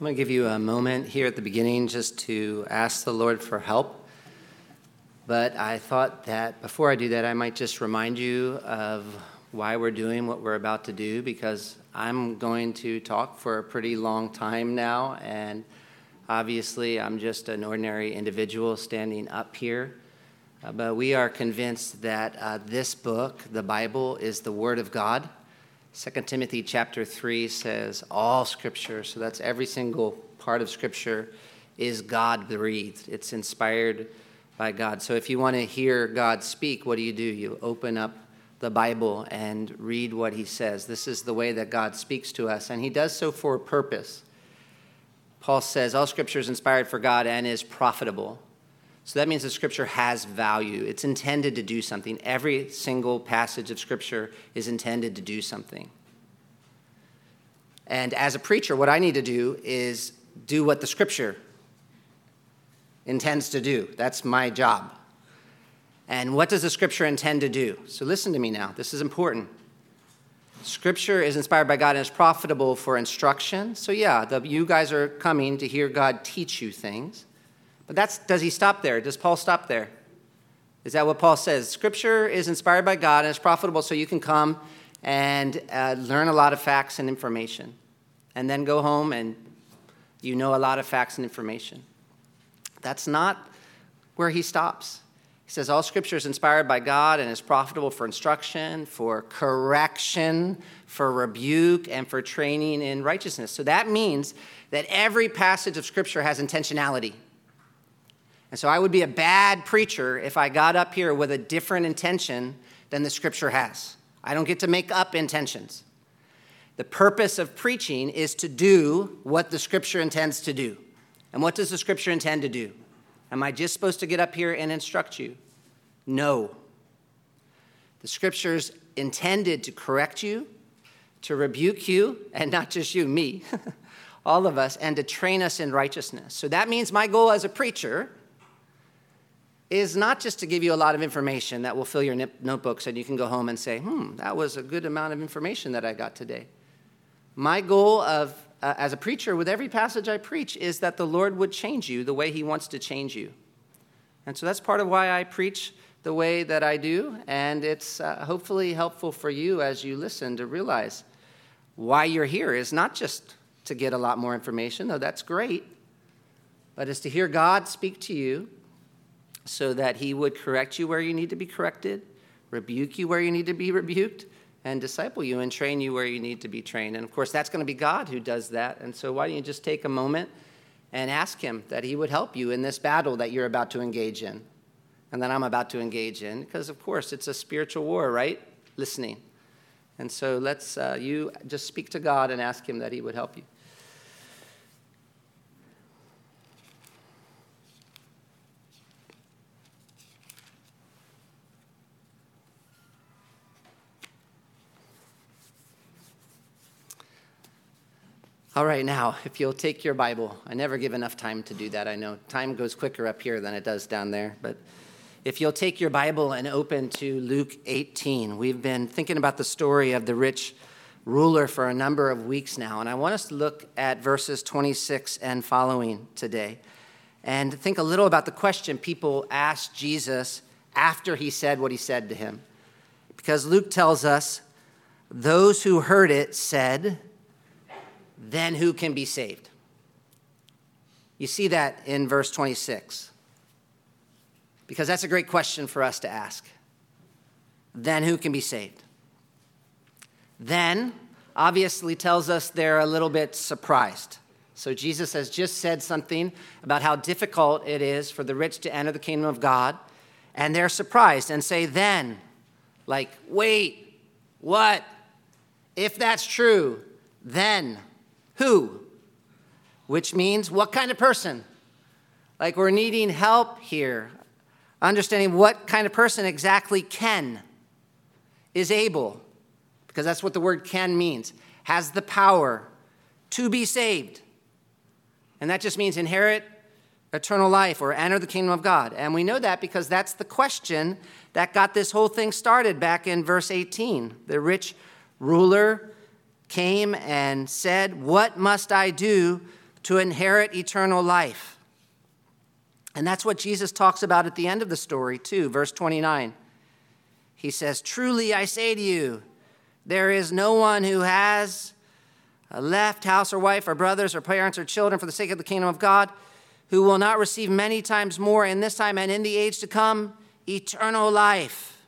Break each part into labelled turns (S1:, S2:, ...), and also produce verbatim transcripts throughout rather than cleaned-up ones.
S1: I'm going to give you a moment here at the beginning just to ask the Lord for help. But I thought that before I do that, I might just remind you of why we're doing what we're about to do, because I'm going to talk for a pretty long time now, and obviously I'm just an ordinary individual standing up here. Uh, but we are convinced that uh, this book, the Bible, is the Word of God. Second Timothy chapter three says all Scripture, so that's every single part of Scripture, is God-breathed. It's inspired by God. So if you want to hear God speak, what do you do? You open up the Bible and read what he says. This is the way that God speaks to us, and he does so for a purpose. Paul says all Scripture is inspired for God and is profitable. So that means that Scripture has value. It's intended to do something. Every single passage of Scripture is intended to do something. And as a preacher, what I need to do is do what the Scripture intends to do. That's my job. And what does the Scripture intend to do? So listen to me now. This is important. Scripture is inspired by God and is profitable for instruction. So yeah, the, you guys are coming to hear God teach you things. But that's, does he stop there? Does Paul stop there? Is that what Paul says? Scripture is inspired by God and is profitable so you can come and uh, learn a lot of facts and information. And then go home and you know a lot of facts and information. That's not where he stops. He says all Scripture is inspired by God and is profitable for instruction, for correction, for rebuke, and for training in righteousness. So that means that every passage of Scripture has intentionality. And so I would be a bad preacher if I got up here with a different intention than the Scripture has. I don't get to make up intentions. The purpose of preaching is to do what the Scripture intends to do. And what does the Scripture intend to do? Am I just supposed to get up here and instruct you? No. The Scripture's intended to correct you, to rebuke you, and not just you, me, all of us, and to train us in righteousness. So that means my goal as a preacher is not just to give you a lot of information that will fill your notebooks and you can go home and say, hmm, that was a good amount of information that I got today. My goal of uh, as a preacher with every passage I preach is that the Lord would change you the way he wants to change you. And so that's part of why I preach the way that I do, and it's uh, hopefully helpful for you as you listen to realize why you're here is not just to get a lot more information, though that's great, but it's to hear God speak to you so that he would correct you where you need to be corrected, rebuke you where you need to be rebuked, and disciple you and train you where you need to be trained. And of course, that's going to be God who does that. And so why don't you just take a moment and ask him that he would help you in this battle that you're about to engage in and that I'm about to engage in, because of course, it's a spiritual war, right? Listening. And so let's, uh, you just speak to God and ask him that he would help you. All right, now, if you'll take your Bible. I never give enough time to do that, I know. Time goes quicker up here than it does down there. But if you'll take your Bible and open to Luke eighteen. We've been thinking about the story of the rich ruler for a number of weeks now. And I want us to look at verses twenty-six and following today and think a little about the question people asked Jesus after he said what he said to him. Because Luke tells us, those who heard it said, then who can be saved? You see that in verse twenty-six. Because that's a great question for us to ask. Then who can be saved? Then obviously tells us they're a little bit surprised. So Jesus has just said something about how difficult it is for the rich to enter the kingdom of God. And they're surprised and say, then, like, wait, what? If that's true, then who? Which means what kind of person? Like we're needing help here. Understanding what kind of person exactly can, is able, because that's what the word can means, has the power to be saved. And that just means inherit eternal life or enter the kingdom of God. And we know that because that's the question that got this whole thing started back in verse eighteen. The rich ruler came and said, "What must I do to inherit eternal life. And that's what Jesus talks about at the end of the story too, verse twenty-nine. He says, truly I say to you, there is no one who has left house or wife or brothers or parents or children for the sake of the kingdom of God who will not receive many times more in this time and in the age to come eternal life.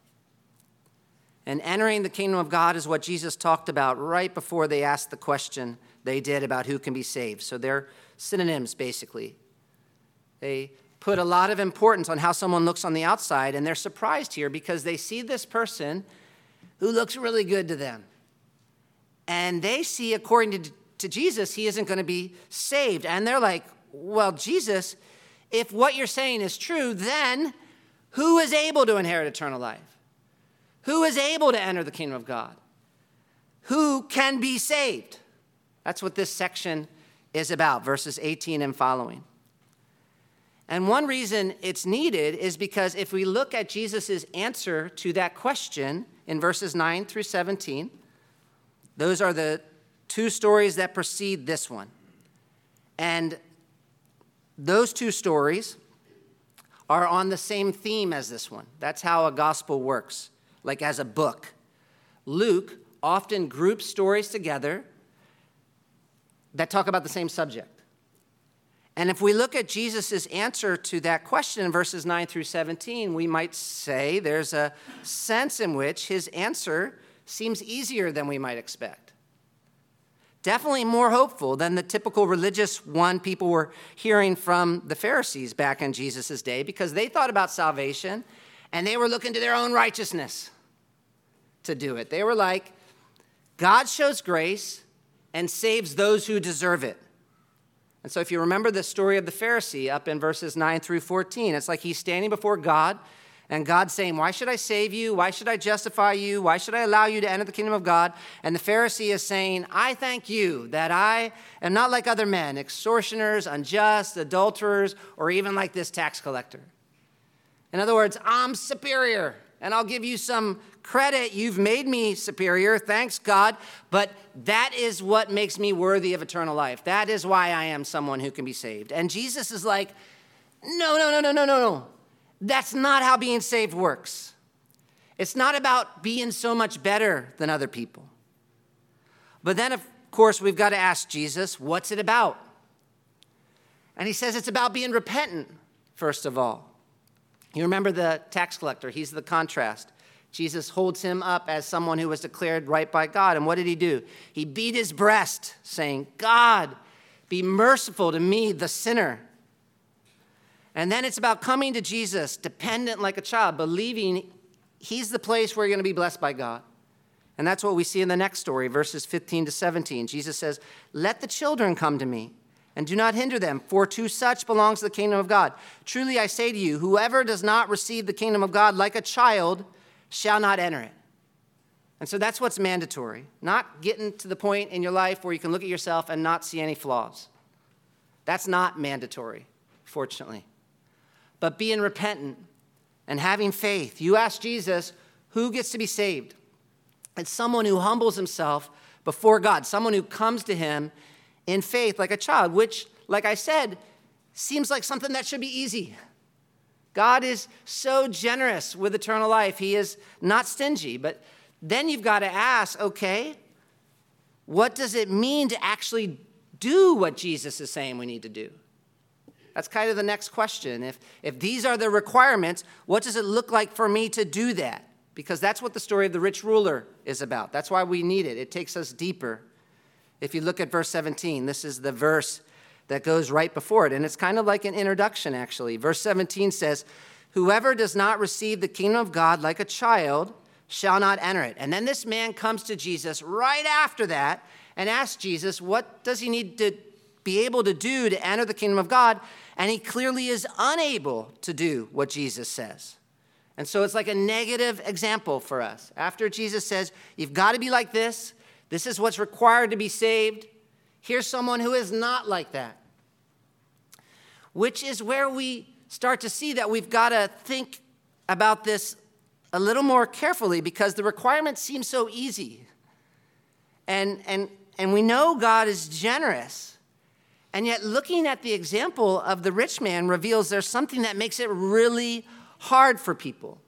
S1: And entering the kingdom of God is what Jesus talked about right before they asked the question they did about who can be saved. So they're synonyms, basically. They put a lot of importance on how someone looks on the outside, and they're surprised here because they see this person who looks really good to them. And they see, according to, to Jesus, he isn't going to be saved. And they're like, well, Jesus, if what you're saying is true, then who is able to inherit eternal life? Who is able to enter the kingdom of God? Who can be saved? That's what this section is about, verses eighteen and following. And one reason it's needed is because if we look at Jesus' answer to that question in verses nine through seventeen, those are the two stories that precede this one. And those two stories are on the same theme as this one. That's how a gospel works, like as a book. Luke often groups stories together that talk about the same subject. And if we look at Jesus' answer to that question in verses nine through seventeen, we might say there's a sense in which his answer seems easier than we might expect. Definitely more hopeful than the typical religious one people were hearing from the Pharisees back in Jesus' day, because they thought about salvation and they were looking to their own righteousness to do it. They were like, God shows grace and saves those who deserve it. And so if you remember the story of the Pharisee up in verses nine through fourteen, it's like he's standing before God, and God's saying, why should I save you? Why should I justify you? Why should I allow you to enter the kingdom of God? And the Pharisee is saying, I thank you that I am not like other men, extortioners, unjust, adulterers, or even like this tax collector. In other words, I'm superior, and I'll give you some credit. You've made me superior. Thanks, God. But that is what makes me worthy of eternal life. That is why I am someone who can be saved. And Jesus is like, no, no, no, no, no, no, no. That's not how being saved works. It's not about being so much better than other people. But then, of course, we've got to ask Jesus, what's it about? And he says it's about being repentant, first of all. You remember the tax collector. He's the contrast. Jesus holds him up as someone who was declared right by God. And what did he do? He beat his breast, saying, God, be merciful to me, the sinner. And then it's about coming to Jesus, dependent like a child, believing he's the place where you're going to be blessed by God. And that's what we see in the next story, verses fifteen to seventeen. Jesus says, let the children come to me, and do not hinder them, for to such belongs the kingdom of God. Truly I say to you, whoever does not receive the kingdom of God like a child shall not enter it. And so that's what's mandatory, not getting to the point in your life where you can look at yourself and not see any flaws. That's not mandatory, fortunately. But being repentant and having faith. You ask Jesus, who gets to be saved? It's someone who humbles himself before God, someone who comes to him in faith like a child, which, like I said, seems like something that should be easy. God is so generous with eternal life. He is not stingy. But then you've got to ask, okay, what does it mean to actually do what Jesus is saying we need to do? That's kind of the next question. If, if these are the requirements, what does it look like for me to do that? Because that's what the story of the rich ruler is about. That's why we need it. It takes us deeper. If you look at verse seventeen, this is the verse that goes right before it. And it's kind of like an introduction, actually. Verse seventeen says, whoever does not receive the kingdom of God like a child shall not enter it. And then this man comes to Jesus right after that and asks Jesus, what does he need to be able to do to enter the kingdom of God? And he clearly is unable to do what Jesus says. And so it's like a negative example for us. After Jesus says, you've got to be like this. This is what's required to be saved. Here's someone who is not like that. Which is where we start to see that we've got to think about this a little more carefully, because the requirements seem so easy. And, and, and we know God is generous. And yet looking at the example of the rich man reveals there's something that makes it really hard for people.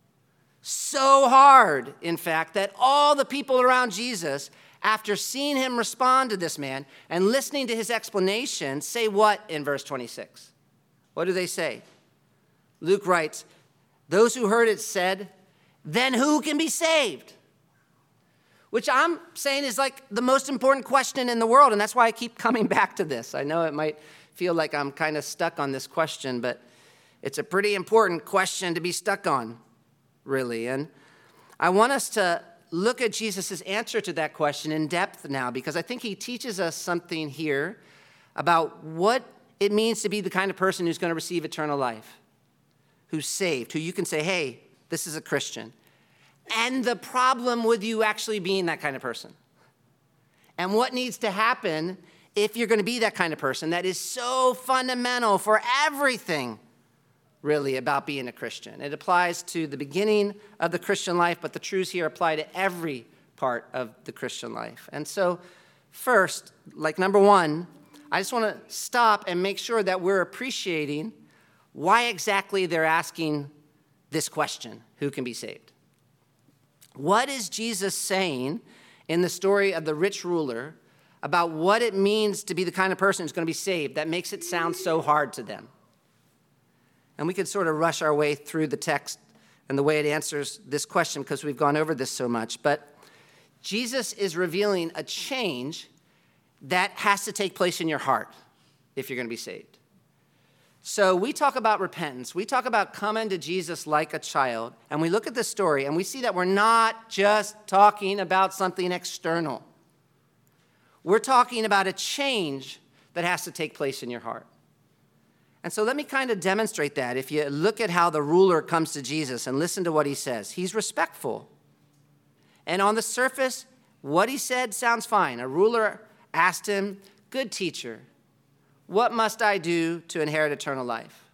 S1: So hard, in fact, that all the people around Jesus, after seeing him respond to this man and listening to his explanation, say what in verse twenty-six? What do they say? Luke writes, those who heard it said, then who can be saved? Which I'm saying is like the most important question in the world, and that's why I keep coming back to this. I know it might feel like I'm kind of stuck on this question, but it's a pretty important question to be stuck on, really. And I want us to look at Jesus' answer to that question in depth now, because I think he teaches us something here about what it means to be the kind of person who's going to receive eternal life, who's saved, who you can say, hey, this is a Christian. And the problem with you actually being that kind of person. And what needs to happen if you're going to be that kind of person that is so fundamental for everything, really, about being a Christian. It applies to the beginning of the Christian life, but the truths here apply to every part of the Christian life. And so, first, like number one, I just want to stop and make sure that we're appreciating why exactly they're asking this question, who can be saved? What is Jesus saying in the story of the rich ruler about what it means to be the kind of person who's going to be saved that makes it sound so hard to them? And we could sort of rush our way through the text and the way it answers this question because we've gone over this so much. But Jesus is revealing a change that has to take place in your heart if you're going to be saved. So we talk about repentance. We talk about coming to Jesus like a child. And we look at this story and we see that we're not just talking about something external. We're talking about a change that has to take place in your heart. And so let me kind of demonstrate that. If you look at how the ruler comes to Jesus and listen to what he says, he's respectful. And on the surface, what he said sounds fine. A ruler asked him, good teacher, what must I do to inherit eternal life?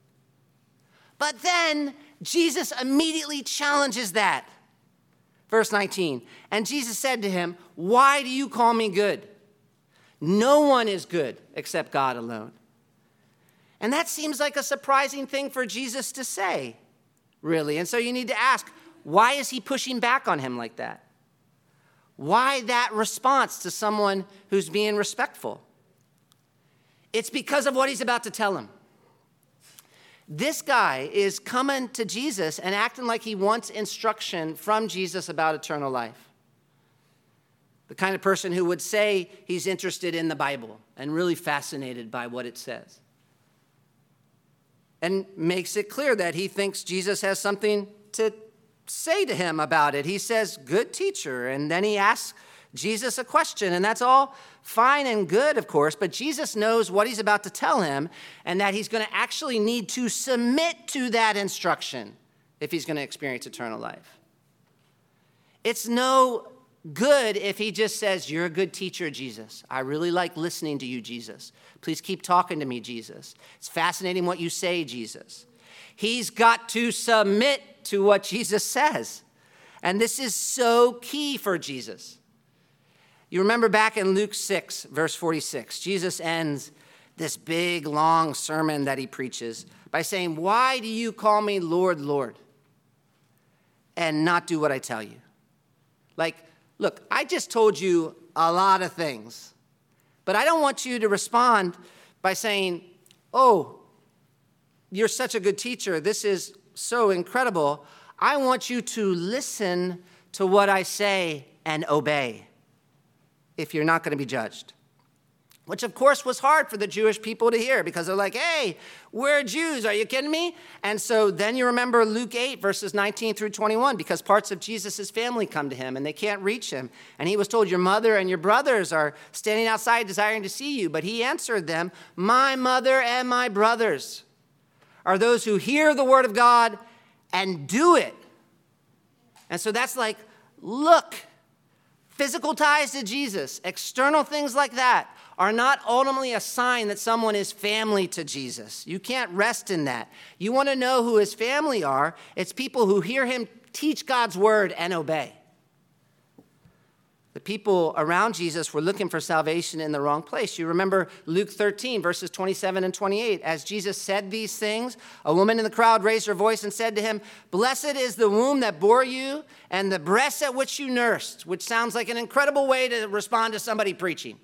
S1: But then Jesus immediately challenges that. Verse nineteen, and Jesus said to him, why do you call me good? No one is good except God alone. And that seems like a surprising thing for Jesus to say, really. And so you need to ask, why is he pushing back on him like that? Why that response to someone who's being respectful? It's because of what he's about to tell him. This guy is coming to Jesus and acting like he wants instruction from Jesus about eternal life. The kind of person who would say he's interested in the Bible and really fascinated by what it says. And makes it clear that he thinks Jesus has something to say to him about it. He says, good teacher, and then he asks Jesus a question, and that's all fine and good, of course, but Jesus knows what he's about to tell him and that he's going to actually need to submit to that instruction if he's going to experience eternal life. It's no good if he just says, you're a good teacher, Jesus. I really like listening to you, Jesus. Please keep talking to me, Jesus. It's fascinating what you say, Jesus. He's got to submit to what Jesus says. And this is so key for Jesus. You remember back in Luke six, verse forty-six, Jesus ends this big, long sermon that he preaches by saying, why do you call me Lord, Lord, and not do what I tell you? Like, look, I just told you a lot of things, but I don't want you to respond by saying, oh, you're such a good teacher. This is so incredible. I want you to listen to what I say and obey if you're not going to be judged. Which, of course, was hard for the Jewish people to hear because they're like, hey, we're Jews. Are you kidding me? And so then you remember Luke eight, verses nineteen through twenty-one, because parts of Jesus' family come to him and they can't reach him. And he was told, your mother and your brothers are standing outside desiring to see you. But he answered them, my mother and my brothers are those who hear the word of God and do it. And so that's like, look, physical ties to Jesus, external things like that are not ultimately a sign that someone is family to Jesus. You can't rest in that. You want to know who his family are. It's people who hear him teach God's word and obey. The people around Jesus were looking for salvation in the wrong place. You remember Luke thirteen, verses twenty-seven and twenty-eight. As Jesus said these things, a woman in the crowd raised her voice and said to him, "Blessed is the womb that bore you and the breasts at which you nursed," which sounds like an incredible way to respond to somebody preaching.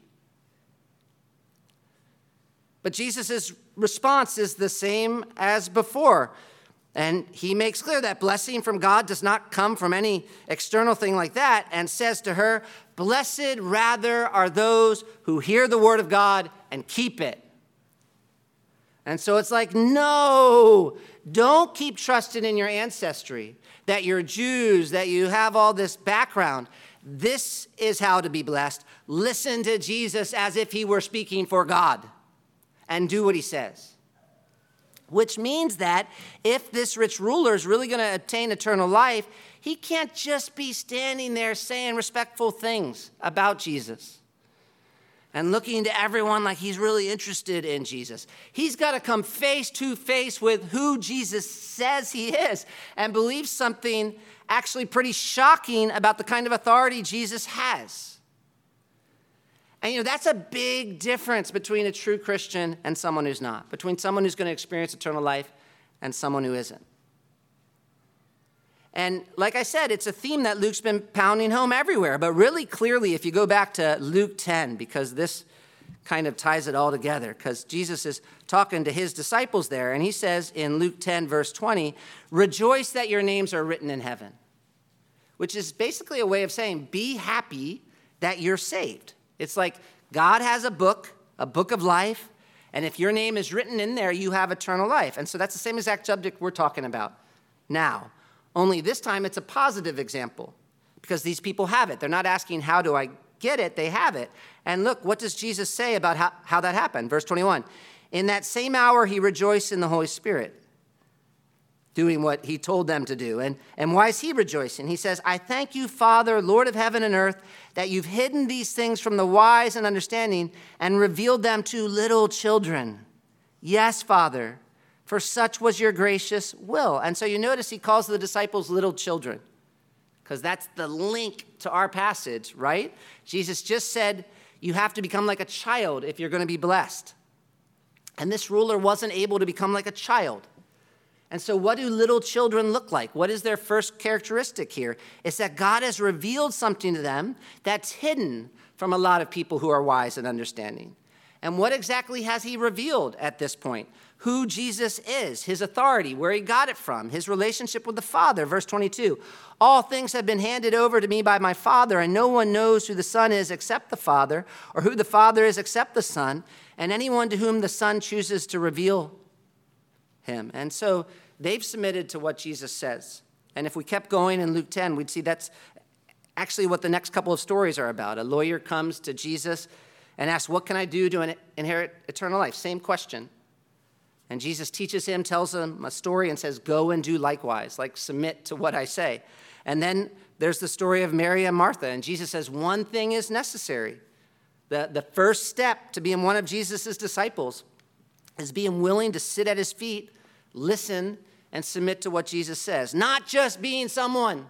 S1: But Jesus' response is the same as before. And he makes clear that blessing from God does not come from any external thing like that, and says to her, "Blessed rather are those who hear the word of God and keep it." And so it's like, no, don't keep trusting in your ancestry, that you're Jews, that you have all this background. This is how to be blessed. Listen to Jesus as if he were speaking for God and do what he says. Which means that if this rich ruler is really going to obtain eternal life, he can't just be standing there saying respectful things about Jesus and looking to everyone like he's really interested in Jesus. He's got to come face to face with who Jesus says he is and believe something actually pretty shocking about the kind of authority Jesus has. And, you know, that's a big difference between a true Christian and someone who's not, between someone who's going to experience eternal life and someone who isn't. And like I said, it's a theme that Luke's been pounding home everywhere, but really clearly, if you go back to Luke ten, because this kind of ties it all together, because Jesus is talking to his disciples there, and he says in Luke ten, verse twenty, "Rejoice that your names are written in heaven," which is basically a way of saying, be happy that you're saved. It's like God has a book, a book of life, and if your name is written in there, you have eternal life. And so that's the same exact subject we're talking about now. Only this time it's a positive example because these people have it. They're not asking, how do I get it? They have it. And look, what does Jesus say about how, how that happened? Verse twenty-one, "In that same hour he rejoiced in the Holy Spirit," doing what he told them to do. And, and why is he rejoicing? He says, "I thank you, Father, Lord of heaven and earth, that you've hidden these things from the wise and understanding and revealed them to little children. Yes, Father, for such was your gracious will." And so you notice he calls the disciples little children because that's the link to our passage, right? Jesus just said you have to become like a child if you're going to be blessed. And this ruler wasn't able to become like a child. And so what do little children look like? What is their first characteristic here? It's that God has revealed something to them that's hidden from a lot of people who are wise and understanding. And what exactly has he revealed at this point? Who Jesus is, his authority, where he got it from, his relationship with the Father. Verse twenty-two, "All things have been handed over to me by my Father, and no one knows who the Son is except the Father, or who the Father is except the Son, and anyone to whom the Son chooses to reveal him." And so they've submitted to what Jesus says. And if we kept going in Luke ten, we'd see that's actually what the next couple of stories are about. A lawyer comes to Jesus and asks, "What can I do to inherit eternal life?" Same question. And Jesus teaches him, tells him a story and says, "Go and do likewise," like submit to what I say. And then there's the story of Mary and Martha. And Jesus says, one thing is necessary. The, the first step to being one of Jesus' disciples is being willing to sit at his feet, listen, and submit to what Jesus says. Not just being someone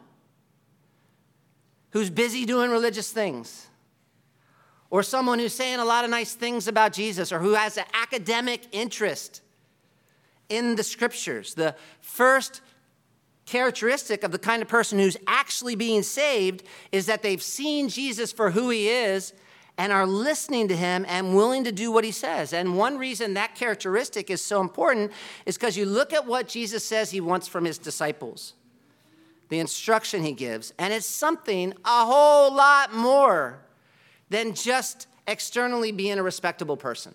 S1: who's busy doing religious things, or someone who's saying a lot of nice things about Jesus, or who has an academic interest in the scriptures. The first characteristic of the kind of person who's actually being saved is that they've seen Jesus for who he is and are listening to him and willing to do what he says. And one reason that characteristic is so important is because you look at what Jesus says he wants from his disciples, the instruction he gives, and it's something a whole lot more than just externally being a respectable person.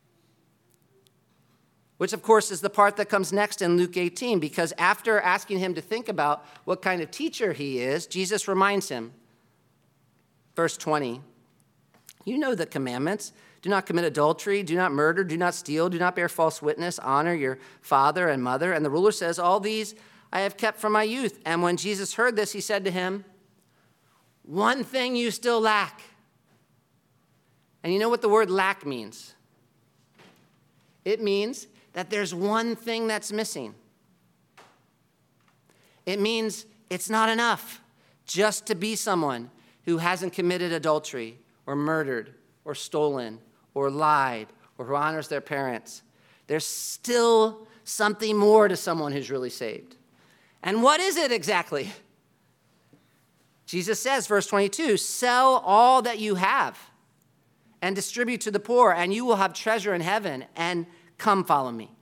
S1: Which, of course, is the part that comes next in Luke eighteen, because after asking him to think about what kind of teacher he is, Jesus reminds him, verse twenty, "You know the commandments. Do not commit adultery, do not murder, do not steal, do not bear false witness, honor your father and mother." And the ruler says, "All these I have kept from my youth." And when Jesus heard this, he said to him, "One thing you still lack." And you know what the word lack means? It means that there's one thing that's missing. It means it's not enough just to be someone, who hasn't committed adultery or murdered or stolen or lied or who honors their parents. There's still something more to someone who's really saved. And what is it exactly? Jesus says, verse twenty-two, sell all that you have and distribute to the poor, and you will have treasure in heaven, and come follow me.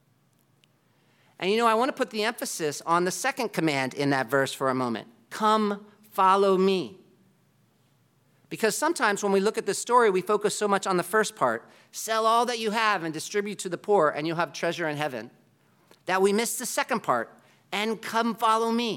S1: And you know, I want to put the emphasis on the second command in that verse for a moment. Come follow me. Because sometimes when we look at this story, we focus so much on the first part, sell all that you have and distribute to the poor, and you'll have treasure in heaven, that we miss the second part, and come follow me.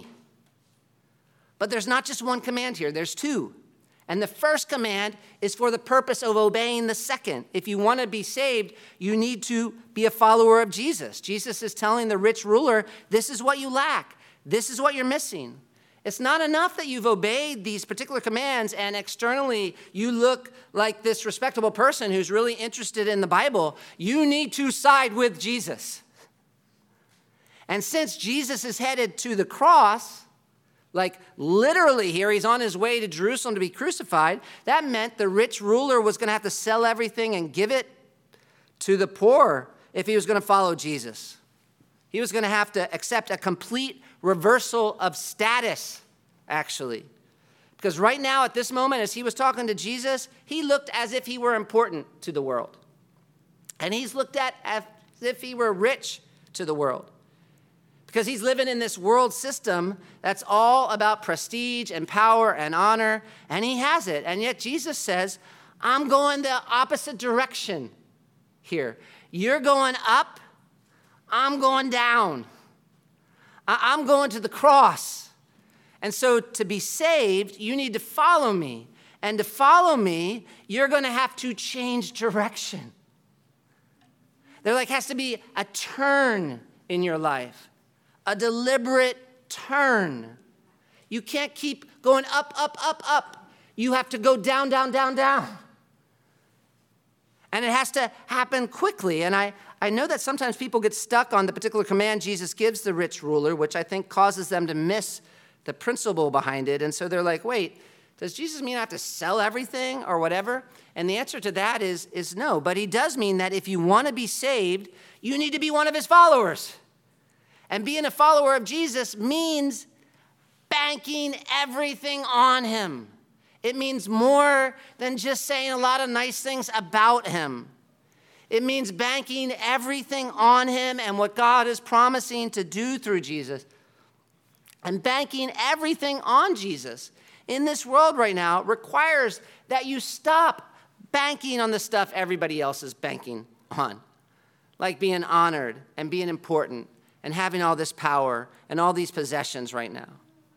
S1: But there's not just one command here, there's two. And the first command is for the purpose of obeying the second. If you want to be saved, you need to be a follower of Jesus. Jesus is telling the rich ruler, this is what you lack. This is what you're missing. It's not enough that you've obeyed these particular commands and externally you look like this respectable person who's really interested in the Bible. You need to side with Jesus. And since Jesus is headed to the cross, like literally here, he's on his way to Jerusalem to be crucified, that meant the rich ruler was going to have to sell everything and give it to the poor if he was going to follow Jesus. He was going to have to accept a complete reversal of status, actually. Because right now, at this moment, as he was talking to Jesus, he looked as if he were important to the world. And he's looked at as if he were rich to the world. Because he's living in this world system that's all about prestige and power and honor, and he has it. And yet Jesus says, I'm going the opposite direction here. You're going up, I'm going down. I'm going to the cross. And so to be saved, you need to follow me. And to follow me, you're going to have to change direction. There like has to be a turn in your life. A deliberate turn. You can't keep going up, up, up, up. You have to go down, down, down, down. And it has to happen quickly. And I, I know that sometimes people get stuck on the particular command Jesus gives the rich ruler, which I think causes them to miss the principle behind it. And so they're like, wait, does Jesus mean I have to sell everything or whatever? And the answer to that is, is no. But he does mean that if you want to be saved, you need to be one of his followers. And being a follower of Jesus means banking everything on him. It means more than just saying a lot of nice things about him. It means banking everything on him and what God is promising to do through Jesus. And banking everything on Jesus in this world right now requires that you stop banking on the stuff everybody else is banking on. Like being honored and being important and having all this power and all these possessions right now.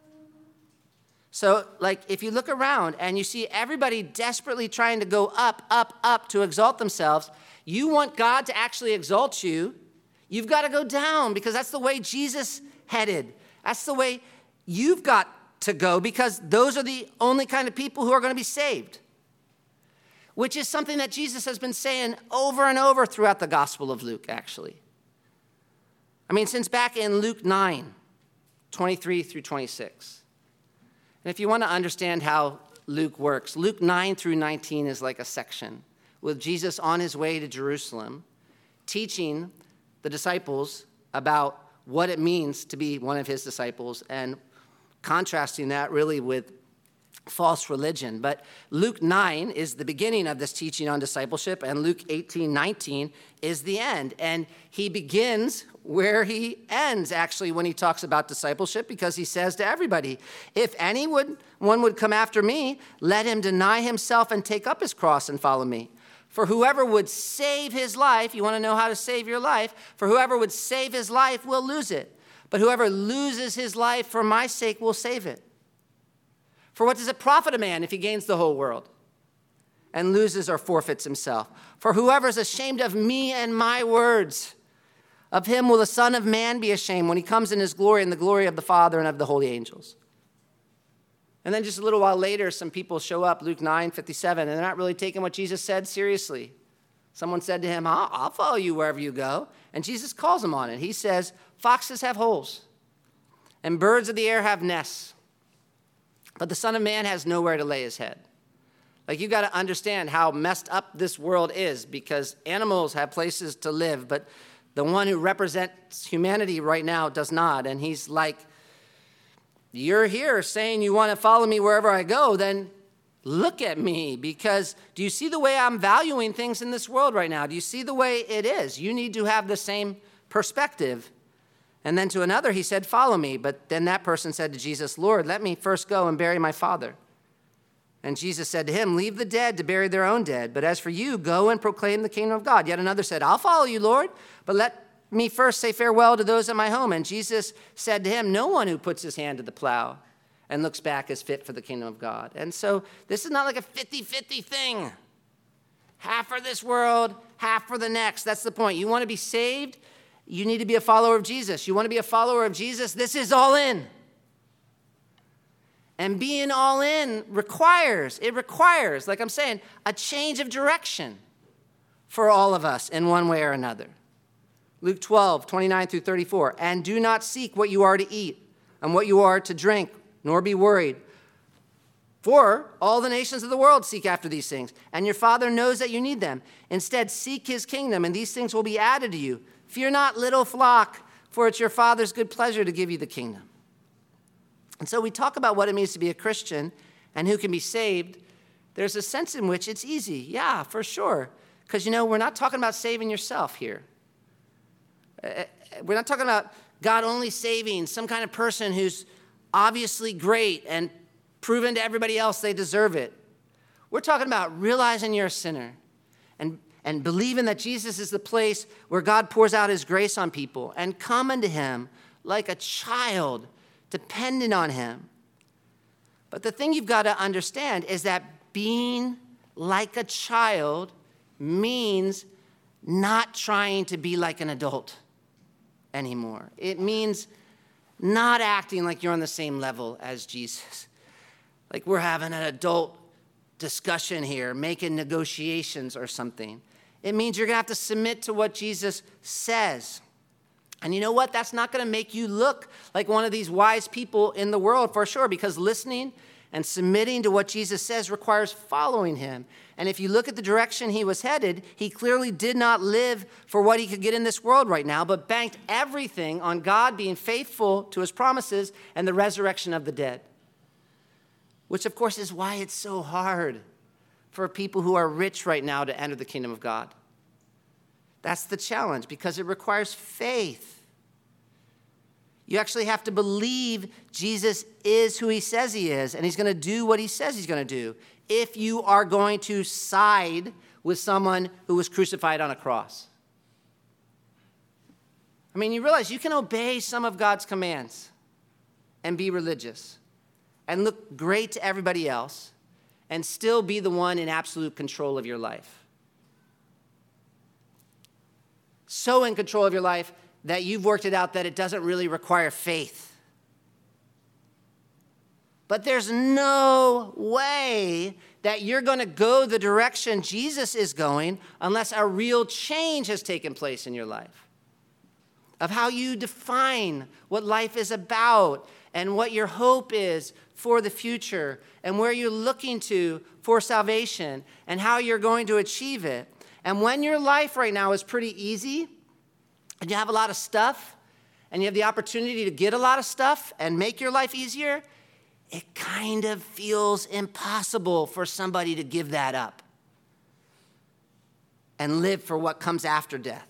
S1: So, like, if you look around and you see everybody desperately trying to go up, up, up to exalt themselves, you want God to actually exalt you, you've got to go down because that's the way Jesus headed. That's the way you've got to go because those are the only kind of people who are going to be saved, which is something that Jesus has been saying over and over throughout the Gospel of Luke, actually. I mean, since back in Luke nine, twenty-three through twenty-six. And if you want to understand how Luke works, Luke nine through nineteen is like a section with Jesus on his way to Jerusalem, teaching the disciples about what it means to be one of his disciples and contrasting that really with false religion. But Luke nine is the beginning of this teaching on discipleship, and Luke eighteen, nineteen is the end. And he begins where he ends, actually, when he talks about discipleship, because he says to everybody, if anyone would come after me, let him deny himself and take up his cross and follow me. For whoever would save his life, you want to know how to save your life, for whoever would save his life will lose it. But whoever loses his life for my sake will save it. For what does it profit a man if he gains the whole world and loses or forfeits himself? For whoever is ashamed of me and my words, of him will the Son of Man be ashamed when he comes in his glory and the glory of the Father and of the holy angels. And then just a little while later, some people show up, Luke nine fifty-seven, and they're not really taking what Jesus said seriously. Someone said to him, I'll, I'll follow you wherever you go. And Jesus calls them on it. He says, foxes have holes, and birds of the air have nests, but the Son of Man has nowhere to lay his head. Like, you got to understand how messed up this world is, because animals have places to live, but the one who represents humanity right now does not. And he's like, you're here saying you want to follow me wherever I go, then look at me, because do you see the way I'm valuing things in this world right now? Do you see the way it is? You need to have the same perspective. And then to another, he said, follow me. But then that person said to Jesus, Lord, let me first go and bury my father. And Jesus said to him, leave the dead to bury their own dead. But as for you, go and proclaim the kingdom of God. Yet another said, I'll follow you, Lord, but let me first say farewell to those at my home. And Jesus said to him, no one who puts his hand to the plow and looks back is fit for the kingdom of God. And so this is not like a fifty-fifty thing. Half for this world, half for the next. That's the point. You want to be saved? You need to be a follower of Jesus. You want to be a follower of Jesus? This is all in. And being all in requires, it requires, like I'm saying, a change of direction for all of us in one way or another. Luke twelve, twenty-nine through thirty-four. And do not seek what you are to eat and what you are to drink, nor be worried. For all the nations of the world seek after these things, and your Father knows that you need them. Instead, seek his kingdom, and these things will be added to you. Fear not, little flock, for it's your Father's good pleasure to give you the kingdom. And so we talk about what it means to be a Christian and who can be saved. There's a sense in which it's easy. Yeah, for sure. Because, you know, we're not talking about saving yourself here. We're not talking about God only saving some kind of person who's obviously great and proven to everybody else they deserve it. We're talking about realizing you're a sinner and, and believing that Jesus is the place where God pours out his grace on people and coming to him like a child, dependent on him. But the thing you've got to understand is that being like a child means not trying to be like an adult anymore. It means not acting like you're on the same level as Jesus. Like we're having an adult discussion here, making negotiations or something. It means you're going to have to submit to what Jesus says. And you know what? That's not going to make you look like one of these wise people in the world for sure, because listening and submitting to what Jesus says requires following him. And if you look at the direction he was headed, he clearly did not live for what he could get in this world right now, but banked everything on God being faithful to his promises and the resurrection of the dead. Which, of course, is why it's so hard for people who are rich right now to enter the kingdom of God. That's the challenge, because it requires faith. You actually have to believe Jesus is who he says he is, and he's going to do what he says he's going to do if you are going to side with someone who was crucified on a cross. I mean, you realize you can obey some of God's commands and be religious and look great to everybody else and still be the one in absolute control of your life. So in control of your life that you've worked it out that it doesn't really require faith. But there's no way that you're going to go the direction Jesus is going unless a real change has taken place in your life of how you define what life is about and what your hope is for the future and where you're looking to for salvation and how you're going to achieve it. And when your life right now is pretty easy and you have a lot of stuff and you have the opportunity to get a lot of stuff and make your life easier, it kind of feels impossible for somebody to give that up and live for what comes after death.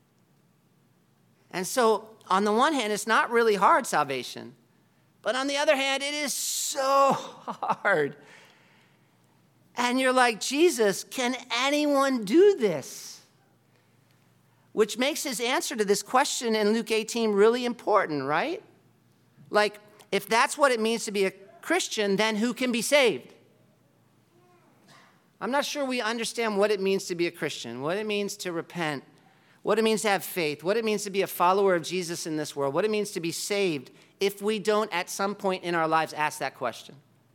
S1: And so, on the one hand, it's not really hard, salvation. But on the other hand, it is so hard. And you're like, Jesus, can anyone do this? Which makes his answer to this question in Luke eighteen really important, right? Like, if that's what it means to be a Christian, then who can be saved? I'm not sure we understand what it means to be a Christian, what it means to repent, what it means to have faith, what it means to be a follower of Jesus in this world, what it means to be saved, if we don't at some point in our lives ask that question.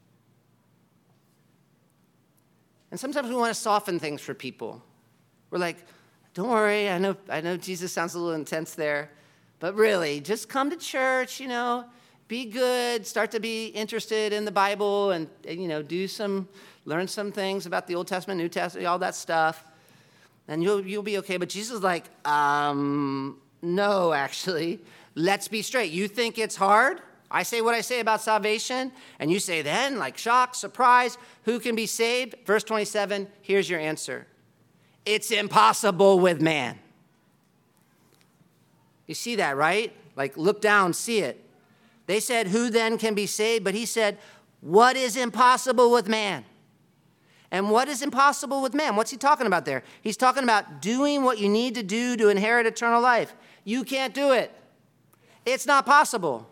S1: And sometimes we want to soften things for people. We're like, don't worry, I know, I know Jesus sounds a little intense there, but really, just come to church, you know, be good, start to be interested in the Bible and, you know, do some, learn some things about the Old Testament, New Testament, all that stuff, and you'll, you'll be okay. But Jesus is like, um, no, actually, let's be straight. You think it's hard? I say what I say about salvation, and you say then, like shock, surprise, who can be saved? Verse twenty-seven, here's your answer. It's impossible with man. You see that, right? Like, look down, see it. They said, who then can be saved? But he said, what is impossible with man? And what is impossible with man? What's he talking about there? He's talking about doing what you need to do to inherit eternal life. You can't do it. It's not possible.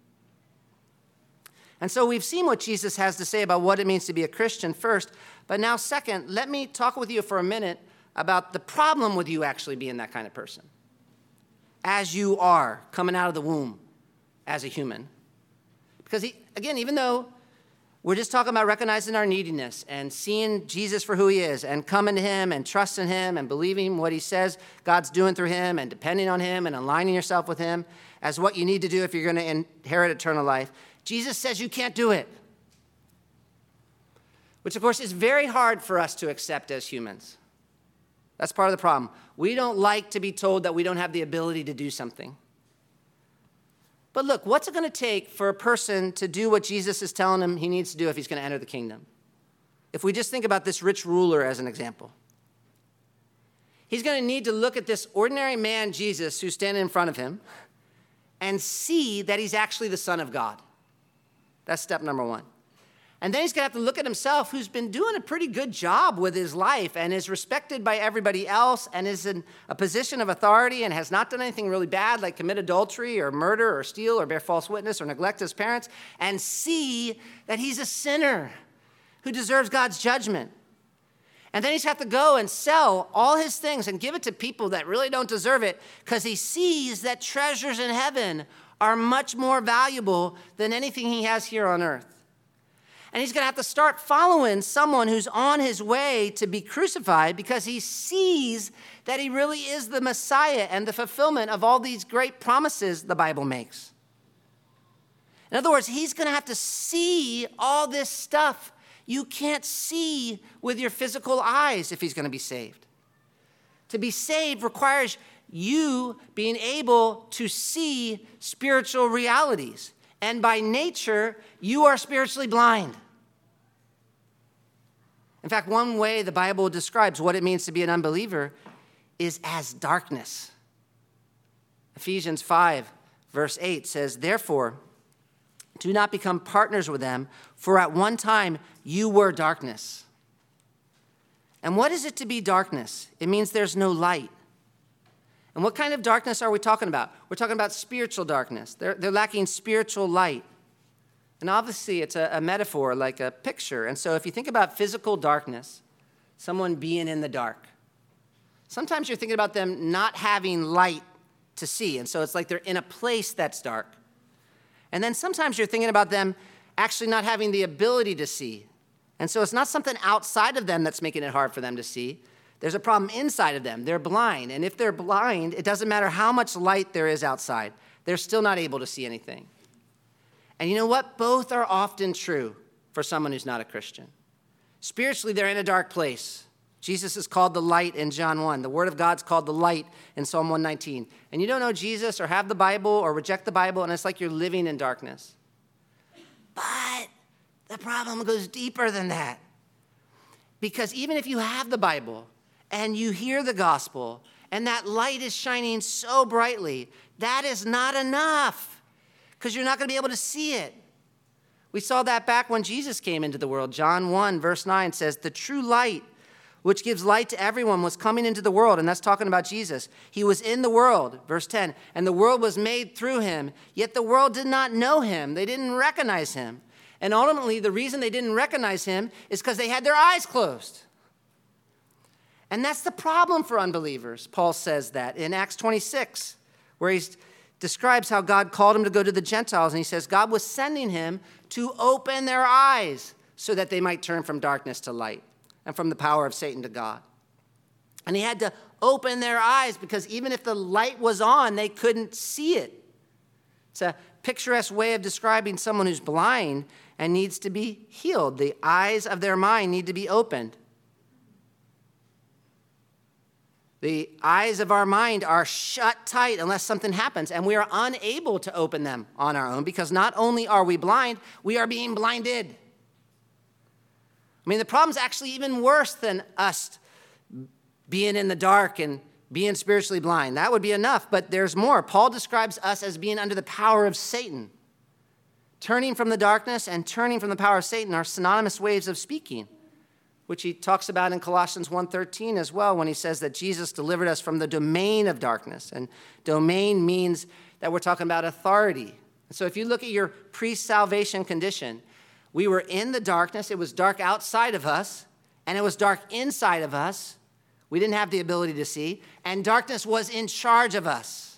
S1: And so we've seen what Jesus has to say about what it means to be a Christian first. But now, second, let me talk with you for a minute about the problem with you actually being that kind of person. As you are coming out of the womb as a human. Because, he, again, even though we're just talking about recognizing our neediness and seeing Jesus for who he is and coming to him and trusting him and believing what he says God's doing through him and depending on him and aligning yourself with him as what you need to do if you're going to inherit eternal life, Jesus says you can't do it. Which, of course, is very hard for us to accept as humans. That's part of the problem. We don't like to be told that we don't have the ability to do something. But look, what's it going to take for a person to do what Jesus is telling him he needs to do if he's going to enter the kingdom? If we just think about this rich ruler as an example. He's going to need to look at this ordinary man, Jesus, who's standing in front of him, and see that he's actually the Son of God. That's step number one. And then he's going to have to look at himself, who's been doing a pretty good job with his life and is respected by everybody else and is in a position of authority and has not done anything really bad like commit adultery or murder or steal or bear false witness or neglect his parents, and see that he's a sinner who deserves God's judgment. And then he's have to go and sell all his things and give it to people that really don't deserve it because he sees that treasures in heaven are much more valuable than anything he has here on earth. And he's going to have to start following someone who's on his way to be crucified because he sees that he really is the Messiah and the fulfillment of all these great promises the Bible makes. In other words, he's going to have to see all this stuff you can't see with your physical eyes if he's going to be saved. To be saved requires you being able to see spiritual realities. And by nature, you are spiritually blind. In fact, one way the Bible describes what it means to be an unbeliever is as darkness. Ephesians five, verse eight says, therefore, do not become partners with them, for at one time you were darkness. And what is it to be darkness? It means there's no light. And what kind of darkness are we talking about? We're talking about spiritual darkness. They're, they're lacking spiritual light. And obviously, it's a, a metaphor, like a picture. And so if you think about physical darkness, someone being in the dark, sometimes you're thinking about them not having light to see. And so it's like they're in a place that's dark. And then sometimes you're thinking about them actually not having the ability to see. And so it's not something outside of them that's making it hard for them to see. There's a problem inside of them. They're blind. And if they're blind, it doesn't matter how much light there is outside. They're still not able to see anything. And you know what? Both are often true for someone who's not a Christian. Spiritually, they're in a dark place. Jesus is called the light in John one. The Word of God's called the light in Psalm one nineteen. And you don't know Jesus or have the Bible or reject the Bible, and it's like you're living in darkness. But the problem goes deeper than that. Because even if you have the Bible and you hear the gospel and that light is shining so brightly, that is not enough because you're not going to be able to see it. We saw that back when Jesus came into the world. John one, verse nine says, the true light, which gives light to everyone, was coming into the world. And that's talking about Jesus. He was in the world, verse ten, and the world was made through him, yet the world did not know him. They didn't recognize him. And ultimately, the reason they didn't recognize him is because they had their eyes closed. And that's the problem for unbelievers. Paul says that in Acts twenty-six, where he describes how God called him to go to the Gentiles. And he says God was sending him to open their eyes so that they might turn from darkness to light and from the power of Satan to God. And he had to open their eyes because even if the light was on, they couldn't see it. It's a picturesque way of describing someone who's blind and needs to be healed. The eyes of their mind need to be opened. The eyes of our mind are shut tight unless something happens, and we are unable to open them on our own because not only are we blind, we are being blinded. I mean, the problem's actually even worse than us being in the dark and being spiritually blind. That would be enough, but there's more. Paul describes us as being under the power of Satan. Turning from the darkness and turning from the power of Satan are synonymous ways of speaking, which he talks about in Colossians one thirteen as well when he says that Jesus delivered us from the domain of darkness. And domain means that we're talking about authority. And so if you look at your pre-salvation condition, we were in the darkness. It was dark outside of us, and it was dark inside of us. We didn't have the ability to see, and darkness was in charge of us.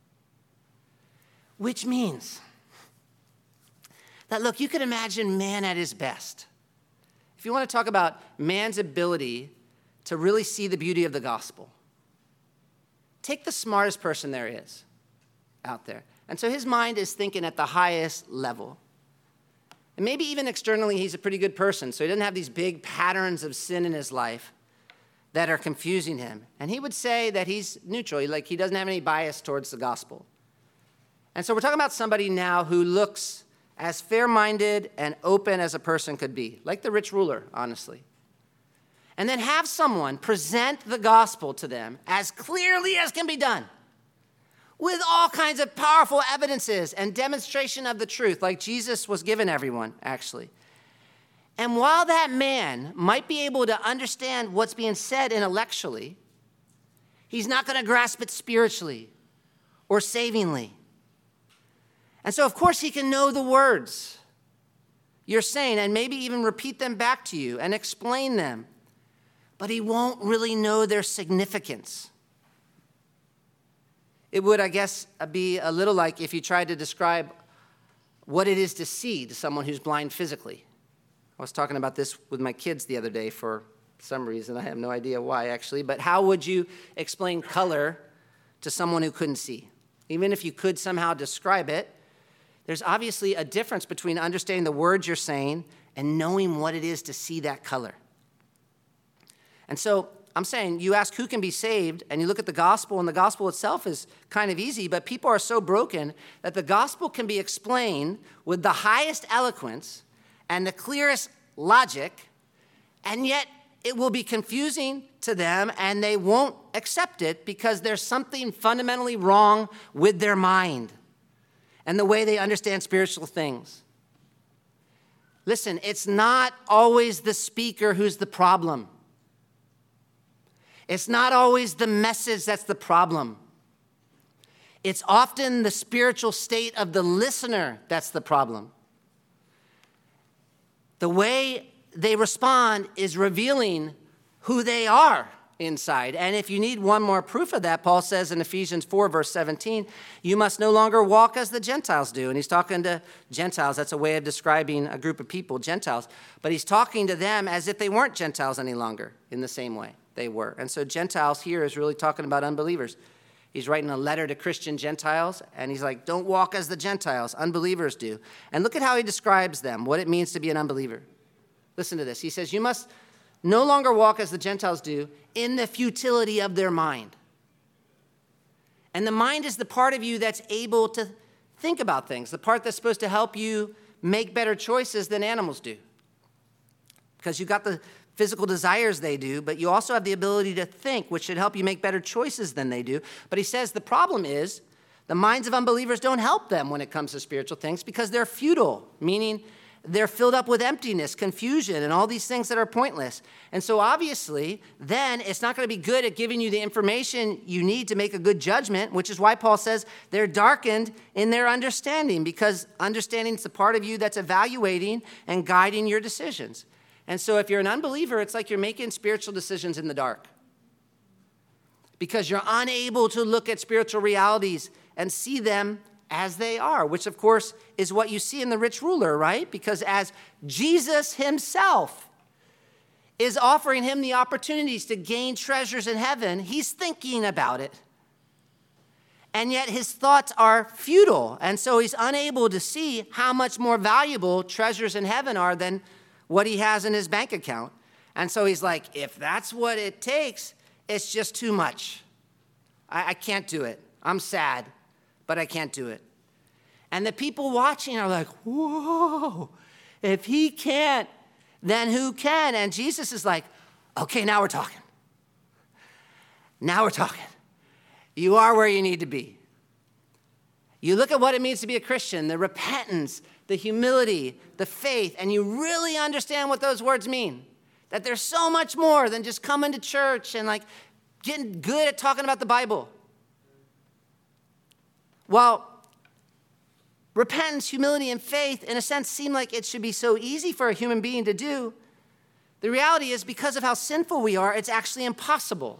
S1: Which means that, look, you can imagine man at his best. If you want to talk about man's ability to really see the beauty of the gospel, take the smartest person there is out there. And so his mind is thinking at the highest level. And maybe even externally he's a pretty good person, so he doesn't have these big patterns of sin in his life that are confusing him. And he would say that he's neutral, like he doesn't have any bias towards the gospel. And so we're talking about somebody now who looks as fair-minded and open as a person could be, like the rich ruler, honestly. And then have someone present the gospel to them as clearly as can be done, with all kinds of powerful evidences and demonstration of the truth, like Jesus was given everyone, actually. And while that man might be able to understand what's being said intellectually, he's not going to grasp it spiritually or savingly. And so, of course, he can know the words you're saying and maybe even repeat them back to you and explain them, but he won't really know their significance. It would, I guess, be a little like if you tried to describe what it is to see to someone who's blind physically. I was talking about this with my kids the other day for some reason. I have no idea why, actually. But how would you explain color to someone who couldn't see? Even if you could somehow describe it, there's obviously a difference between understanding the words you're saying and knowing what it is to see that color. And so I'm saying you ask who can be saved, and you look at the gospel, and the gospel itself is kind of easy, but people are so broken that the gospel can be explained with the highest eloquence and the clearest logic, and yet it will be confusing to them, and they won't accept it because there's something fundamentally wrong with their mind and the way they understand spiritual things. Listen, it's not always the speaker who's the problem. It's not always the message that's the problem. It's often the spiritual state of the listener that's the problem. The way they respond is revealing who they are inside. And if you need one more proof of that, Paul says in Ephesians four, verse seventeen, you must no longer walk as the Gentiles do. And he's talking to Gentiles. That's a way of describing a group of people, Gentiles. But he's talking to them as if they weren't Gentiles any longer in the same way they were. And so Gentiles here is really talking about unbelievers. He's writing a letter to Christian Gentiles, and he's like, don't walk as the Gentiles, unbelievers do. And look at how he describes them, what it means to be an unbeliever. Listen to this. He says, you must no longer walk as the Gentiles do in the futility of their mind. And the mind is the part of you that's able to think about things, the part that's supposed to help you make better choices than animals do. Because you've got the physical desires they do, but you also have the ability to think, which should help you make better choices than they do. But he says the problem is the minds of unbelievers don't help them when it comes to spiritual things because they're futile, meaning they're filled up with emptiness, confusion, and all these things that are pointless. And so obviously, then it's not going to be good at giving you the information you need to make a good judgment, which is why Paul says they're darkened in their understanding, because understanding is the part of you that's evaluating and guiding your decisions. And so if you're an unbeliever, it's like you're making spiritual decisions in the dark because you're unable to look at spiritual realities and see them as they are, which of course is what you see in the rich ruler, right? Because as Jesus himself is offering him the opportunities to gain treasures in heaven, he's thinking about it. And yet his thoughts are futile. And so he's unable to see how much more valuable treasures in heaven are than what he has in his bank account. And so he's like, if that's what it takes, it's just too much. I, I can't do it. I'm sad, but I can't do it. And the people watching are like, whoa, if he can't, then who can? And Jesus is like, okay, now we're talking. Now we're talking. You are where you need to be. You look at what it means to be a Christian, the repentance, the humility, the faith, and you really understand what those words mean. That there's so much more than just coming to church and like getting good at talking about the Bible. Well, repentance, humility, and faith, in a sense, seem like it should be so easy for a human being to do. The reality is, because of how sinful we are, it's actually impossible.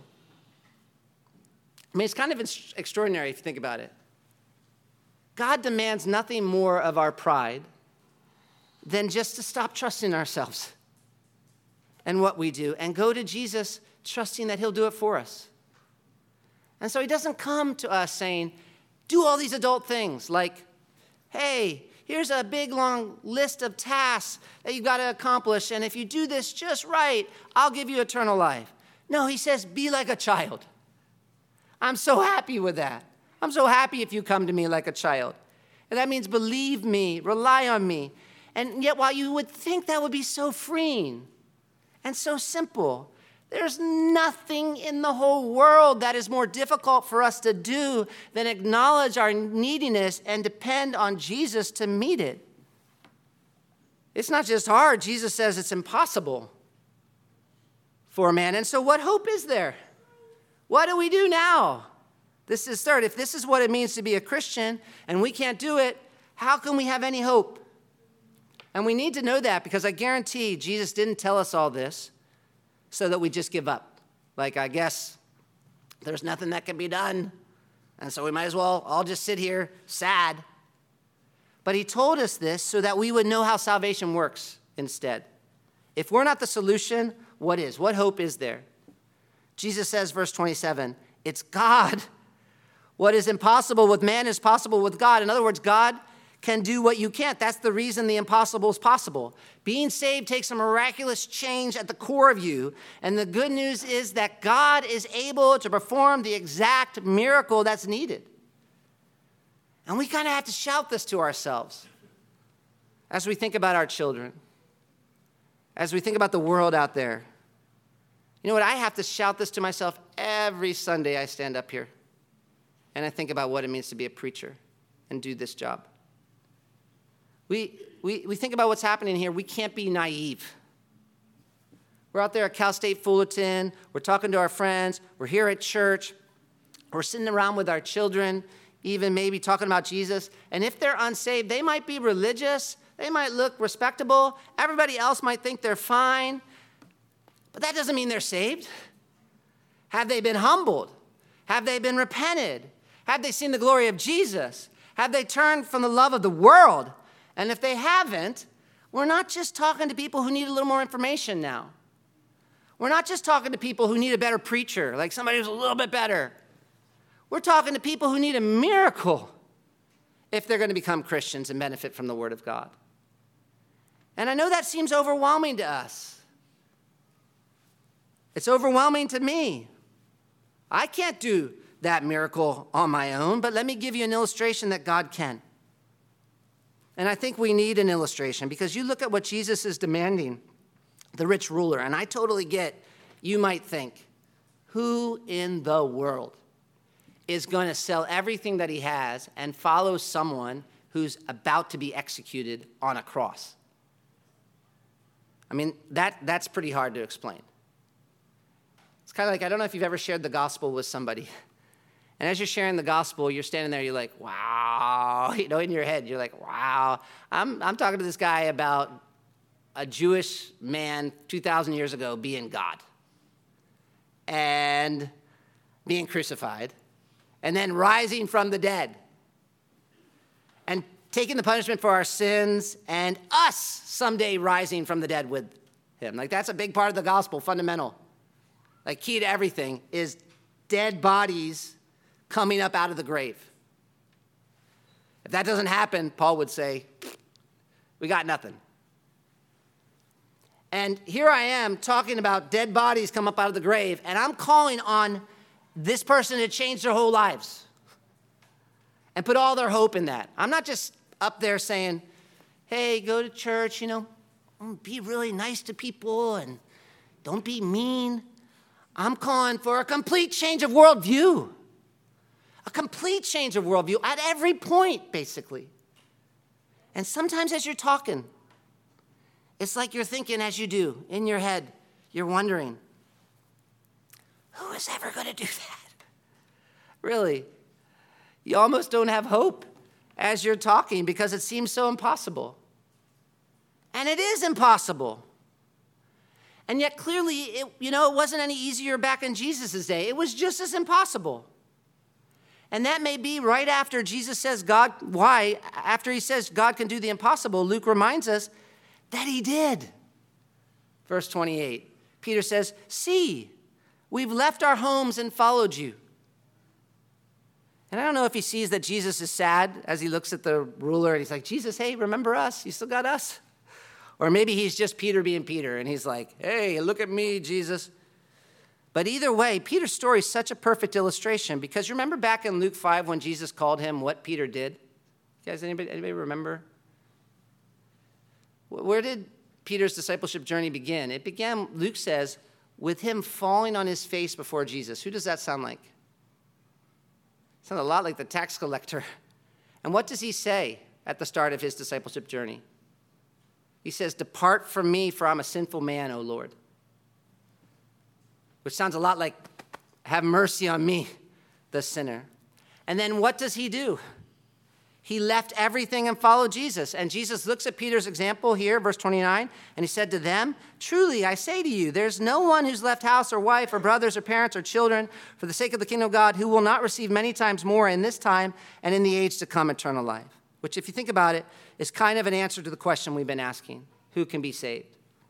S1: I mean, it's kind of extraordinary if you think about it. God demands nothing more of our pride than just to stop trusting ourselves and what we do and go to Jesus trusting that he'll do it for us. And so he doesn't come to us saying, do all these adult things like, hey, here's a big long list of tasks that you've got to accomplish, and if you do this just right, I'll give you eternal life. No, he says, be like a child. I'm so happy with that. I'm so happy if you come to me like a child. And that means believe me, rely on me. And yet while you would think that would be so freeing and so simple, there's nothing in the whole world that is more difficult for us to do than acknowledge our neediness and depend on Jesus to meet it. It's not just hard. Jesus says it's impossible for a man. And so what hope is there? What do we do now? This is third. If this is what it means to be a Christian and we can't do it, how can we have any hope? And we need to know that because I guarantee Jesus didn't tell us all this so that we just give up. Like, I guess there's nothing that can be done, and so we might as well all just sit here sad. But he told us this so that we would know how salvation works instead. If we're not the solution, what is? What hope is there? Jesus says, verse twenty-seven, it's God. What is impossible with man is possible with God. In other words, God can do what you can't. That's the reason the impossible is possible. Being saved takes a miraculous change at the core of you. And the good news is that God is able to perform the exact miracle that's needed. And we kind of have to shout this to ourselves as we think about our children, as we think about the world out there. You know what? I have to shout this to myself every Sunday I stand up here and I think about what it means to be a preacher and do this job. We, we, we think about what's happening here. We can't be naive. We're out there at Cal State Fullerton. We're talking to our friends. We're here at church. We're sitting around with our children, even maybe talking about Jesus. And if they're unsaved, they might be religious. They might look respectable. Everybody else might think they're fine. But that doesn't mean they're saved. Have they been humbled? Have they been repented? Have they seen the glory of Jesus? Have they turned from the love of the world? And if they haven't, we're not just talking to people who need a little more information now. We're not just talking to people who need a better preacher, like somebody who's a little bit better. We're talking to people who need a miracle if they're going to become Christians and benefit from the Word of God. And I know that seems overwhelming to us. It's overwhelming to me. I can't do that miracle on my own, but let me give you an illustration that God can. And I think we need an illustration because you look at what Jesus is demanding, the rich ruler, and I totally get, you might think, who in the world is going to sell everything that he has and follow someone who's about to be executed on a cross? I mean, that, that's pretty hard to explain. It's kind of like, I don't know if you've ever shared the gospel with somebody. And as you're sharing the gospel, you're standing there, you're like, wow. You know, in your head, you're like, wow. I'm, I'm talking to this guy about a Jewish man two thousand years ago being God and being crucified and then rising from the dead and taking the punishment for our sins and us someday rising from the dead with him. Like, that's a big part of the gospel, fundamental. Like, key to everything is dead bodies coming up out of the grave. If that doesn't happen, Paul would say, we got nothing. And here I am talking about dead bodies come up out of the grave, and I'm calling on this person to change their whole lives and put all their hope in that. I'm not just up there saying, hey, go to church, you know, be really nice to people and don't be mean. I'm calling for a complete change of worldview. A complete change of worldview at every point, basically. And sometimes as you're talking, it's like you're thinking as you do in your head, you're wondering, who is ever going to do that? Really, you almost don't have hope as you're talking because it seems so impossible. And it is impossible. And yet clearly, it, you know, it wasn't any easier back in Jesus' day. It was just as impossible. And that may be right after Jesus says God, why? After he says God can do the impossible, Luke reminds us that he did. Verse twenty-eight, Peter says, see, we've left our homes and followed you. And I don't know if he sees that Jesus is sad as he looks at the ruler and he's like, Jesus, hey, remember us? You still got us? Or maybe he's just Peter being Peter and he's like, hey, look at me, Jesus. But either way, Peter's story is such a perfect illustration because you remember back in Luke five when Jesus called him what Peter did? You guys, anybody, anybody remember? Where did Peter's discipleship journey begin? It began, Luke says, with him falling on his face before Jesus. Who does that sound like? It sounds a lot like the tax collector. And what does he say at the start of his discipleship journey? He says, depart from me, for I'm a sinful man, O Lord. Which sounds a lot like, have mercy on me, the sinner. And then what does he do? He left everything and followed Jesus. And Jesus looks at Peter's example here, verse twenty-nine, and he said to them, truly, I say to you, there's no one who's left house or wife or brothers or parents or children for the sake of the kingdom of God who will not receive many times more in this time and in the age to come eternal life. Which, if you think about it, is kind of an answer to the question we've been asking. Who can be saved?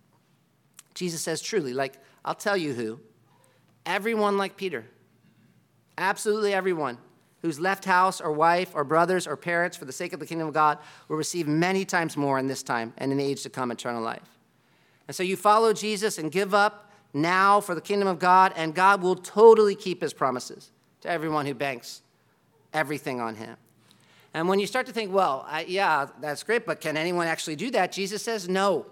S1: Jesus says, truly, like, I'll tell you who. Everyone like Peter. Absolutely everyone who's left house or wife or brothers or parents for the sake of the kingdom of God will receive many times more in this time and in the age to come eternal life. And so you follow Jesus and give up now for the kingdom of God, and God will totally keep his promises to everyone who banks everything on him. And when you start to think, well, I, yeah, that's great, but can anyone actually do that? Jesus says no,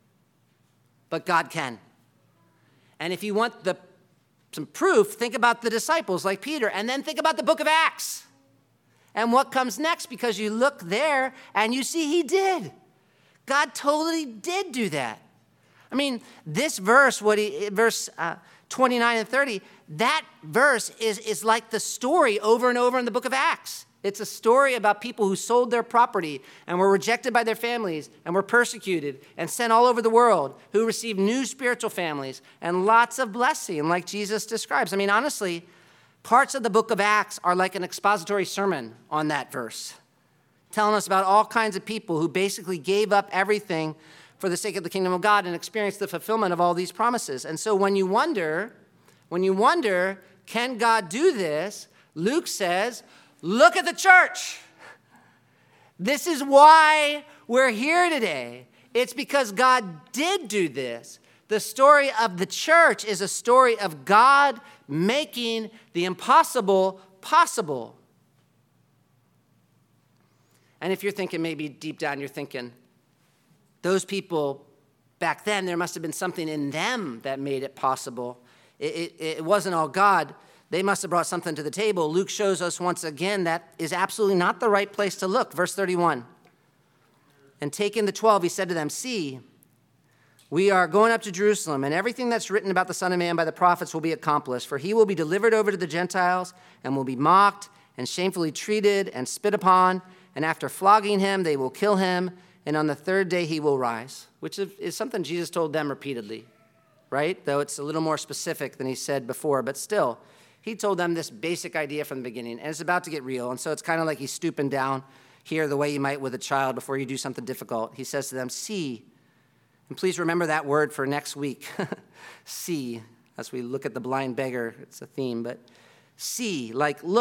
S1: but God can. And if you want the some proof, think about the disciples like Peter, and then think about the book of Acts and what comes next, because you look there and you see he did. God totally did do that. I mean, this verse, what he, verse uh, twenty-nine and thirty, that verse is, is like the story over and over in the book of Acts. It's a story about people who sold their property and were rejected by their families and were persecuted and sent all over the world, who received new spiritual families and lots of blessing like Jesus describes. I mean, honestly, parts of the book of Acts are like an expository sermon on that verse, telling us about all kinds of people who basically gave up everything for the sake of the kingdom of God and experienced the fulfillment of all these promises. And so when you wonder, when you wonder, can God do this? Luke says, look at the church. This is why we're here today. It's because God did do this. The story of the church is a story of God making the impossible possible. And if you're thinking, maybe deep down you're thinking, those people back then, there must have been something in them that made it possible. It, it, it wasn't all God. They must have brought something to the table. Luke shows us once again that is absolutely not the right place to look. Verse thirty-one. And taking the twelve, he said to them, see, we are going up to Jerusalem, and everything that's written about the Son of Man by the prophets will be accomplished. For he will be delivered over to the Gentiles and will be mocked and shamefully treated and spit upon. And after flogging him, they will kill him. And on the third day, he will rise, which is something Jesus told them repeatedly, right? Though it's a little more specific than he said before, but still. He told them this basic idea from the beginning, and it's about to get real. And so it's kind of like he's stooping down here the way you might with a child before you do something difficult. He says to them, see. And please remember that word for next week. See, as we look at the blind beggar. It's a theme, but see, like look.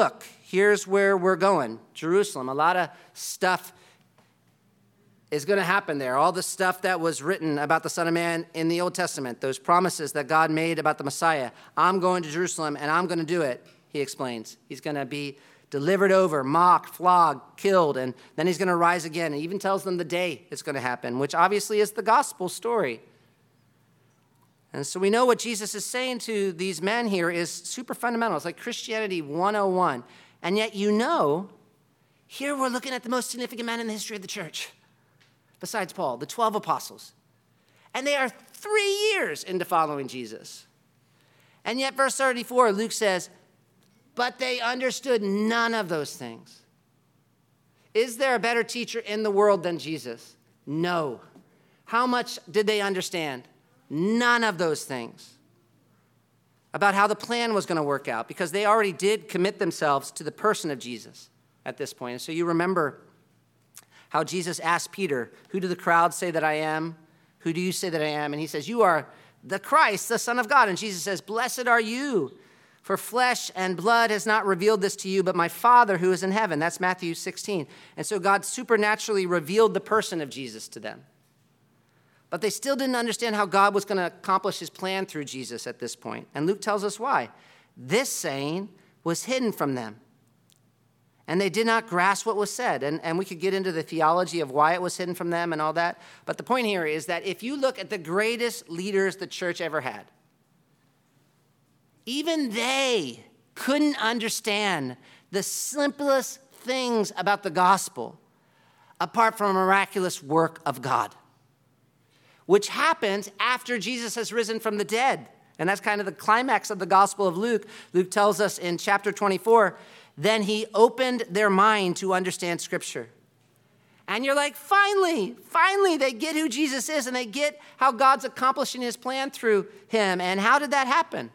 S1: here's where we're going, Jerusalem. A lot of stuff is going to happen there. All the stuff that was written about the Son of Man in the Old Testament, those promises that God made about the Messiah. I'm going to Jerusalem and I'm going to do it, he explains. He's going to be delivered over, mocked, flogged, killed, and then he's going to rise again. And he even tells them the day it's going to happen, which obviously is the gospel story. And so we know what Jesus is saying to these men here is super fundamental. It's like Christianity one oh one. And yet you know, here we're looking at the most significant man in the history of the church, besides Paul, the twelve apostles. And they are three years into following Jesus. And yet verse thirty-four, Luke says, but they understood none of those things. Is there a better teacher in the world than Jesus? No. How much did they understand? None of those things. About how the plan was going to work out, because they already did commit themselves to the person of Jesus at this point. And so you remember how Jesus asked Peter, who do the crowd say that I am? Who do you say that I am? And he says, you are the Christ, the Son of God. And Jesus says, blessed are you, for flesh and blood has not revealed this to you, but my Father who is in heaven. That's Matthew sixteen. And so God supernaturally revealed the person of Jesus to them. But they still didn't understand how God was going to accomplish his plan through Jesus at this point. And Luke tells us why. This saying was hidden from them. And they did not grasp what was said. And, and we could get into the theology of why it was hidden from them and all that. But the point here is that if you look at the greatest leaders the church ever had, even they couldn't understand the simplest things about the gospel apart from a miraculous work of God, which happens after Jesus has risen from the dead. And that's kind of the climax of the Gospel of Luke. Luke tells us in chapter twenty-four, then he opened their mind to understand Scripture. And you're like, finally, finally, they get who Jesus is and they get how God's accomplishing his plan through him. And how did that happen?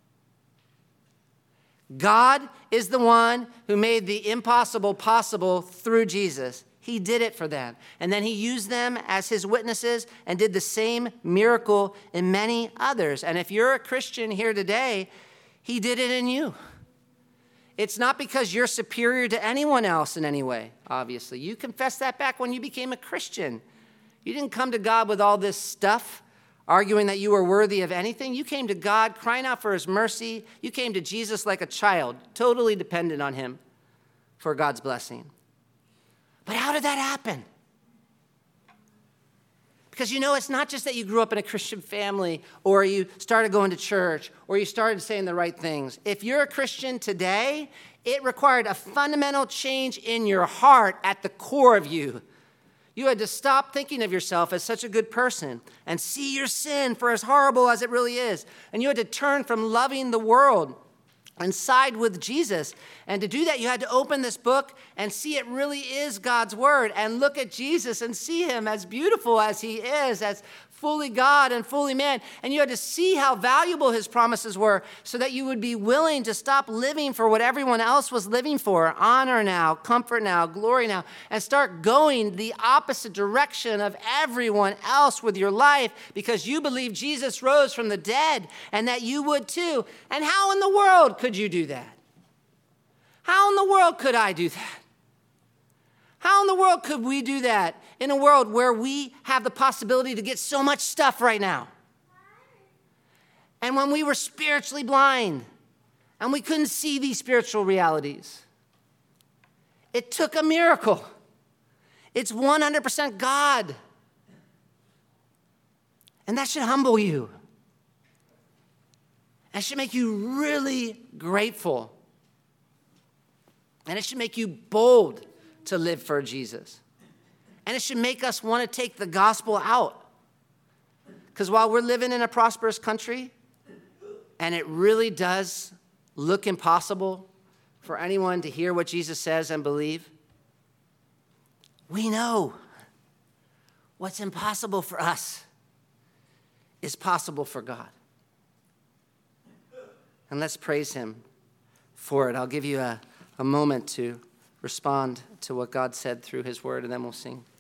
S1: God is the one who made the impossible possible through Jesus. He did it for them. And then he used them as his witnesses and did the same miracle in many others. And if you're a Christian here today, he did it in you. It's not because you're superior to anyone else in any way, obviously. You confessed that back when you became a Christian. You didn't come to God with all this stuff, arguing that you were worthy of anything. You came to God crying out for his mercy. You came to Jesus like a child, totally dependent on him for God's blessing. But how did that happen? Because, you know, it's not just that you grew up in a Christian family or you started going to church or you started saying the right things. If you're a Christian today, it required a fundamental change in your heart at the core of you. You had to stop thinking of yourself as such a good person and see your sin for as horrible as it really is. And you had to turn from loving the world and side with Jesus. And to do that, you had to open this book and see it really is God's word and look at Jesus and see him as beautiful as he is, as fully God and fully man. And you had to see how valuable his promises were so that you would be willing to stop living for what everyone else was living for, honor now, comfort now, glory now, and start going the opposite direction of everyone else with your life because you believe Jesus rose from the dead and that you would too. And how in the world could you do that? How in the world could I do that? How in the world could we do that in a world where we have the possibility to get so much stuff right now? And when we were spiritually blind and we couldn't see these spiritual realities, it took a miracle. It's one hundred percent God. And that should humble you. That should make you really grateful. And it should make you bold to live for Jesus. And it should make us want to take the gospel out. Because while we're living in a prosperous country, and it really does look impossible for anyone to hear what Jesus says and believe, we know what's impossible for us is possible for God. And let's praise him for it. I'll give you a, a moment to respond to what God said through his word, and then we'll sing.